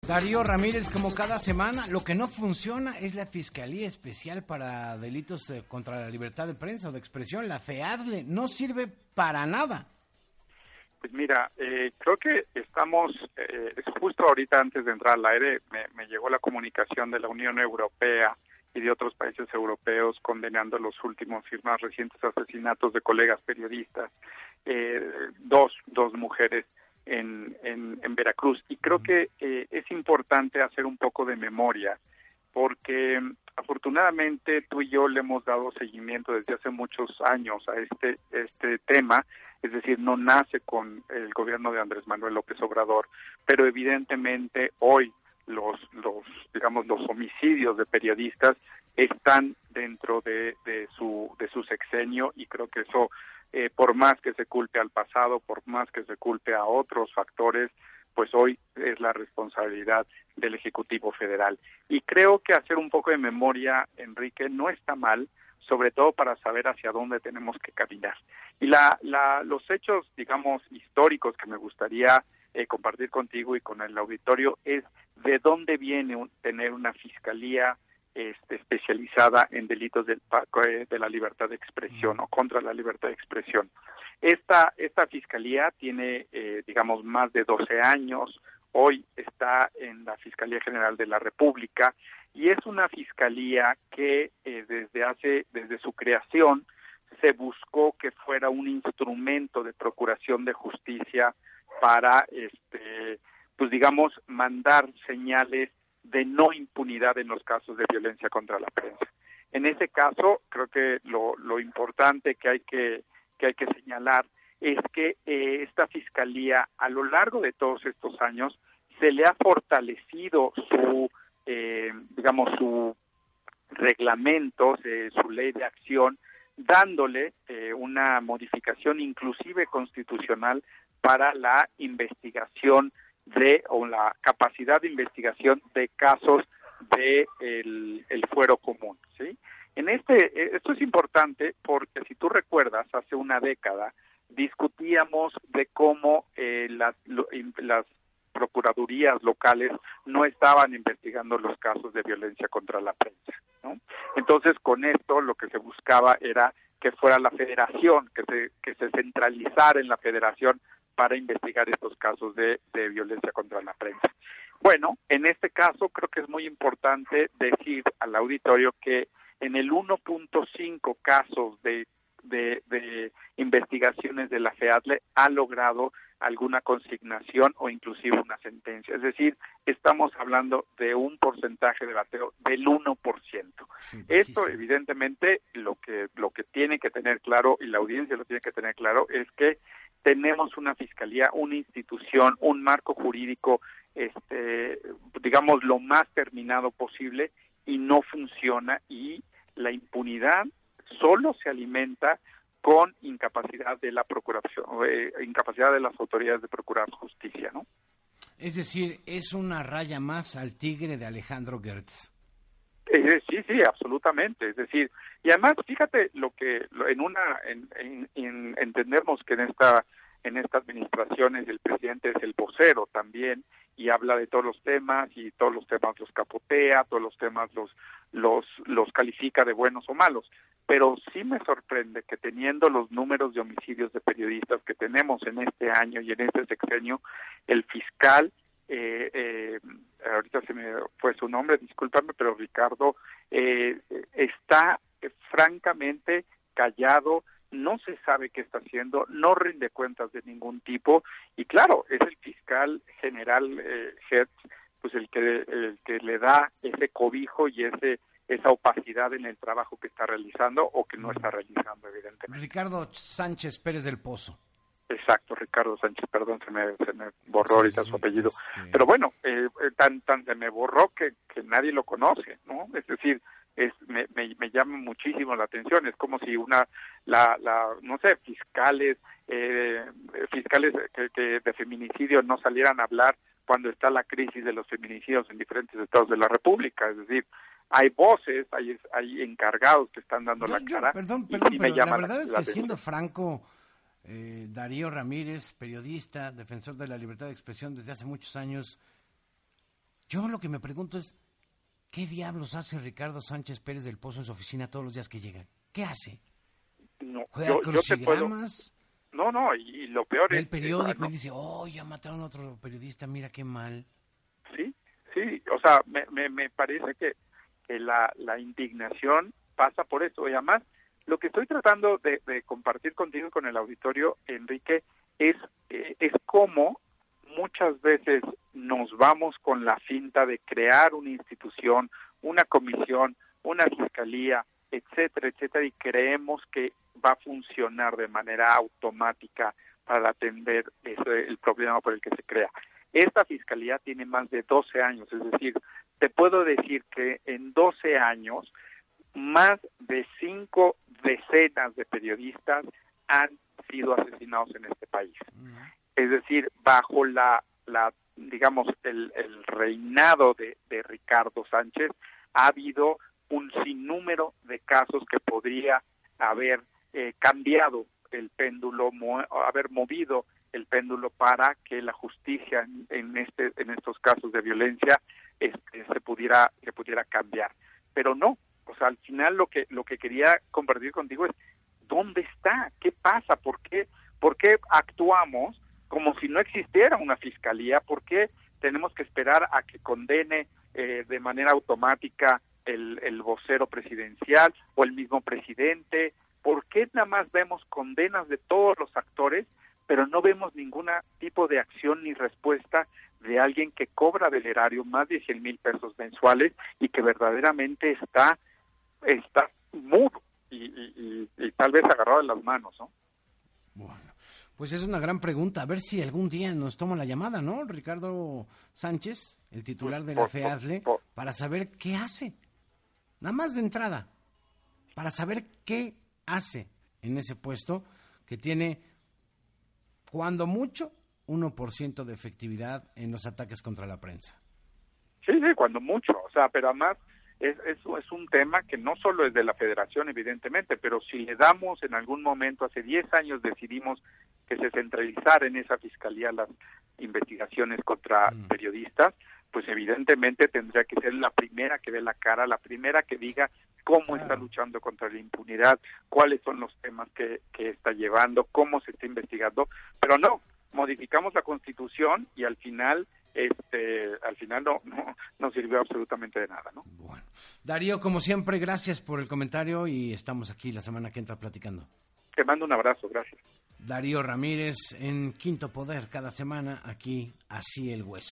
Darío Ramírez, como cada semana, lo que no funciona es la Fiscalía Especial para Delitos contra la Libertad de Prensa o de Expresión, la FEADLE, no sirve para nada. Pues mira, creo que estamos, justo ahorita antes de entrar al aire, me llegó la comunicación de la Unión Europea y de otros países europeos condenando los últimos y más recientes asesinatos de colegas periodistas, dos mujeres en Veracruz. Y creo que es importante hacer un poco de memoria, porque afortunadamente tú y yo le hemos dado seguimiento desde hace muchos años a este tema, es decir, no nace con el gobierno de Andrés Manuel López Obrador, pero evidentemente hoy los homicidios de periodistas están dentro de su sexenio, y creo que eso, por más que se culpe al pasado, por más que se culpe a otros factores, pues hoy es la responsabilidad del Ejecutivo Federal. Y creo que hacer un poco de memoria, Enrique, no está mal, sobre todo para saber hacia dónde tenemos que caminar. Y los hechos, digamos, históricos que me gustaría compartir contigo y con el auditorio es de dónde viene tener una fiscalía especializada en delitos de la libertad de expresión o contra la libertad de expresión. Esta fiscalía tiene, digamos, más de 12 años. Hoy está en la Fiscalía General de la República y es una fiscalía que desde su creación se buscó que fuera un instrumento de procuración de justicia para, pues digamos, mandar señales de no impunidad en los casos de violencia contra la prensa. En ese caso, creo que lo importante que hay que señalar es que esta fiscalía, a lo largo de todos estos años, se le ha fortalecido su reglamento, su ley de acción, dándole una modificación inclusive constitucional para la investigación o la capacidad de investigación de casos de el fuero común, ¿sí? Esto es importante porque, si tú recuerdas, hace una década discutíamos de cómo las procuradurías locales no estaban investigando los casos de violencia contra la prensa, ¿no? Entonces, con esto lo que se buscaba era que fuera la federación, que se centralizara en la federación para investigar estos casos de violencia contra la prensa. Bueno, en este caso creo que es muy importante decir al auditorio que en el 1.5 casos de investigaciones de la FEADLE ha logrado alguna consignación o inclusive una sentencia. Es decir, estamos hablando de un porcentaje de bateo del 1%. Sí, esto, evidentemente, lo que tiene que tener claro, y la audiencia lo tiene que tener claro, es que tenemos una fiscalía, una institución, un marco jurídico, digamos, lo más terminado posible, y no funciona, y la impunidad solo se alimenta con incapacidad de la procuración, incapacidad de las autoridades de procurar justicia, ¿no? Es decir, es una raya más al tigre de Alejandro Gertz. Sí, absolutamente. Es decir, y además, fíjate entendemos que en esta administración el presidente es el vocero también, y habla de todos los temas, y todos los temas los capotea, todos los temas los califica de buenos o malos. Pero sí me sorprende que, teniendo los números de homicidios de periodistas que tenemos en este año y en este sexenio, el fiscal, ahorita se me fue su nombre, discúlpame, pero Ricardo, está francamente callado, no se sabe qué está haciendo, no rinde cuentas de ningún tipo, y claro, es el fiscal general Hertz, pues el que le da ese cobijo y esa opacidad en el trabajo que está realizando o que no está realizando, evidentemente. Ricardo Sánchez Pérez del Pozo. Exacto, Ricardo Sánchez, perdón, se me borró ahorita su apellido. Pero bueno, tan se me borró que nadie lo conoce, ¿no? Es decir, me llama muchísimo la atención. Es como si no sé, fiscales que de feminicidio no salieran a hablar cuando está la crisis de los feminicidios en diferentes estados de la República. Es decir, hay voces, hay encargados que están dando la cara. Perdón, pero la verdad es que, siendo franco, Darío Ramírez, periodista, defensor de la libertad de expresión desde hace muchos años, Yo lo que me pregunto es, ¿qué diablos hace Ricardo Sánchez Pérez del Pozo en su oficina todos los días que llega? ¿Qué hace? No, ¿Juega crucigramas? No, y lo peor es... el periódico y dice, ya mataron a otro periodista, mira qué mal. Sí, o sea, me parece que la indignación pasa por esto. Y además, lo que estoy tratando de compartir contigo y con el auditorio, Enrique, es cómo muchas veces nos vamos con la finta de crear una institución, una comisión, una fiscalía, etcétera, y creemos que va a funcionar de manera automática para atender el problema por el que se crea. Esta fiscalía tiene más de 12 años, es decir, te puedo decir que en 12 años más de 5 decenas de periodistas han sido asesinados en este país. Es decir, bajo digamos, el reinado de Ricardo Sánchez ha habido un sinnúmero de casos que podría haber cambiado el péndulo, haber movido el péndulo para que la justicia en estos casos de violencia se pudiera cambiar. Pero no, o sea, al final lo que quería compartir contigo es ¿dónde está? ¿Qué pasa? ¿Por qué actuamos como si no existiera una fiscalía? ¿Por qué tenemos que esperar a que condene de manera automática el vocero presidencial o el mismo presidente? ¿Por qué nada más vemos condenas de todos los actores, pero no vemos ningún tipo de acción ni respuesta de alguien que cobra del erario más de 100,000 pesos mensuales y que verdaderamente está mudo y tal vez agarrado de las manos, ¿no? Bueno, pues es una gran pregunta. A ver si algún día nos toma la llamada, ¿no? Ricardo Sánchez, el titular de la FEADLE, para saber qué hace. Nada más de entrada, para saber qué hace en ese puesto que tiene, cuando mucho, 1% de efectividad en los ataques contra la prensa. Sí, cuando mucho, o sea, pero además es un tema que no solo es de la Federación, evidentemente, pero si le damos en algún momento, hace 10 años decidimos que se centralizara en esa fiscalía las investigaciones contra periodistas, pues evidentemente tendría que ser la primera que dé la cara, la primera que diga cómo está luchando contra la impunidad, cuáles son los temas que está llevando, cómo se está investigando, pero no, modificamos la Constitución y al final no sirvió absolutamente de nada, ¿no? Bueno, Darío, como siempre, gracias por el comentario y estamos aquí la semana que entra platicando. Te mando un abrazo, gracias. Darío Ramírez en Quinto Poder, cada semana aquí, Así el Hueso.